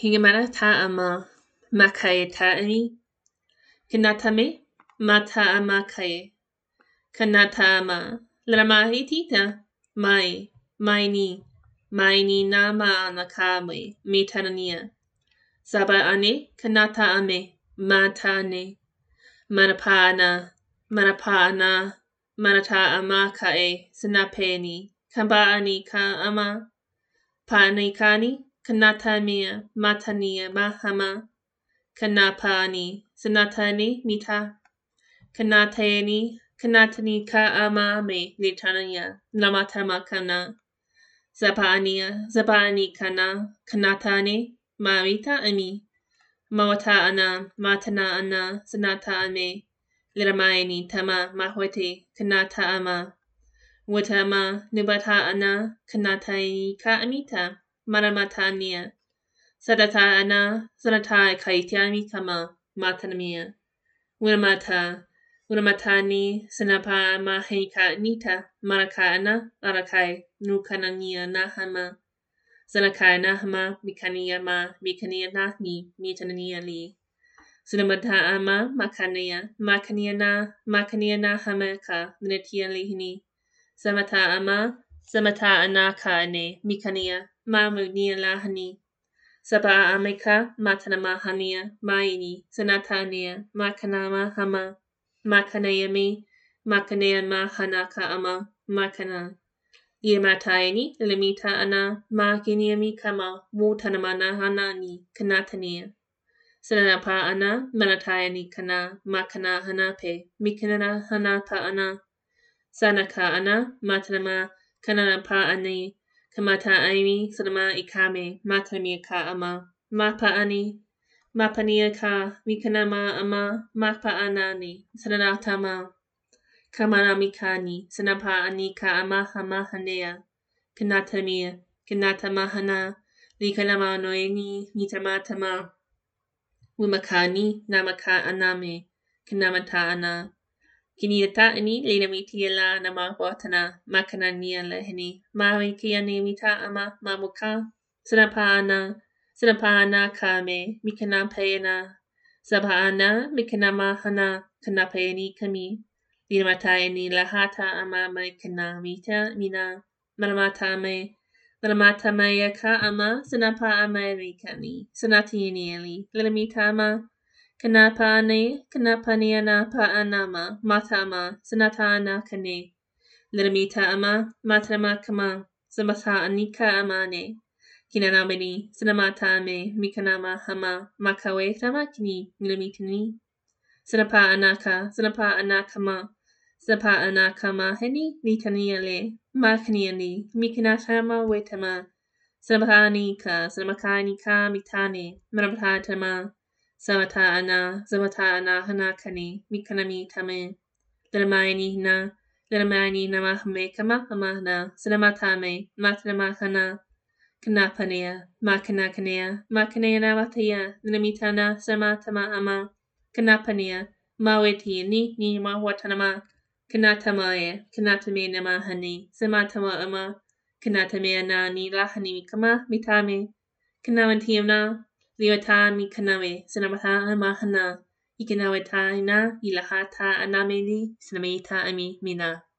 Higamana ta'ama makaye ta'ami. Kanatame mata amakaye. Kanatama Lamahitita mai maini nama nakame metanania. Saba ane kanata ame matane manapana manata amakae sinapeni kambaani ka ama panikani kanatamia matania mahama kanapani sinatani mita kanatani ka ama me litania namatama kana zabani kana kanatane marita ami mawata ana matana ana sinata ame liramaini tama mahwete kanata ama watama nibata ana kanatai ka amita maramatania sadata ana sanata kaitiami kama matanamia Winamatani sinapa mahika nita marakana arakai nukanania nahama Zanakai nahama mikania nahni mitania li Sinamata ama makania nahamaka nitia lihini Samata anaka ane mikania mamunia lahani Saba ameka matanama hania maini sanatania makanama hama makanayami makanaya mahanaka ama makana Yamataini limita ana makiniami kama mutanamana hanani kanatania Sanapa ana manatayani kana makana hanape mikana hanapa ana Sanaka ana matanama kananapa ani Kamata aimi sanama ikame matanamia ka ama mapa ani mapania ka mikanama ama mapa anani sanatama kamanamikani sanapa ani ka ama hamahanea kanatamahana likanama noeni mitamatama wimakani namaka aname kanamata ana Kinita ani linamitiela nama watana makanania lehini mawikiani mita ama mamuka sanapana kame mikana payana sabana mikana hana kanapayani kami Linamatayani lahata ama mikana mita mina maramata mayaka ama sanapa amerikani sanatini lilamita ama Kanapaniana pa anama, matama, sanatana kane, liramita ama, matama kama, samata anika amane, kinanamini, sanamata me, mikanama hama, makawe tamakini, milimitini, sanapa anakama, sapa anakama heni, nitaniale, makaniani, mikanatama wetama, sanamakani ka mitane, marabatama, Zamata ana hanakani mikanami tame Leramaini namahame kama amana Sanamatame matramahana Kanapanea makanea namataya Nilamitana samatama ama Kanapanea maweti ni mawatanama Kanatamae kanatame namahani Samatama ama Kanatame na ni lahani kama mitame Kanawatiamna Liwata mi kanawe sanamata mahana ikanaweta ina ilahata anameli sanamita ami mina